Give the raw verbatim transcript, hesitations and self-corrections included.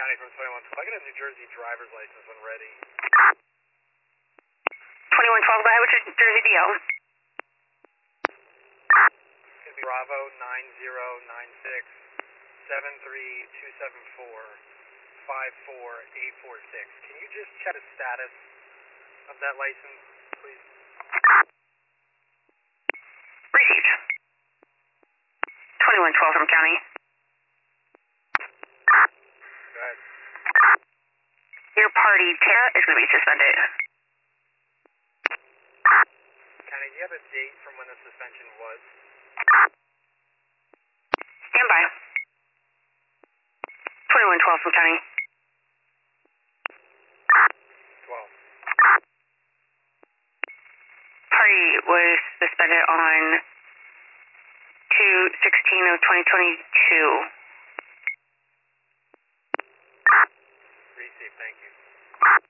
County from twenty-one twelve. I get a New Jersey driver's license when ready. twenty-one twelve, go ahead with your Jersey D O. It's going to be Bravo nine zero nine six seven three two seven four five four eight four six. Can you just check the status of that license, please? Received. twenty-one twelve from County. Go ahead. Your party, Tara, is going to be suspended. County, do you have a date from when the suspension was? Stand by. twenty-one twelve from County. twelve. Party was suspended on two sixteen of twenty twenty-two. Receive, thank you.